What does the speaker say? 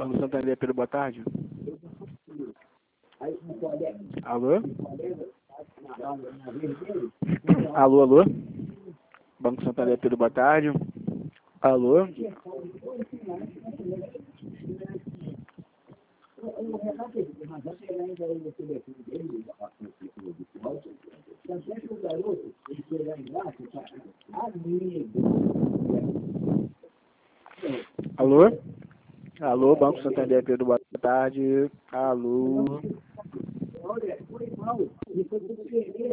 Banco Santander, Pedro, boa tarde. Alô? Alô, alô? Banco Santander, Pedro, boa tarde. Alô? Alô? Alô, Banco Santander, Pedro, boa tarde. Alô?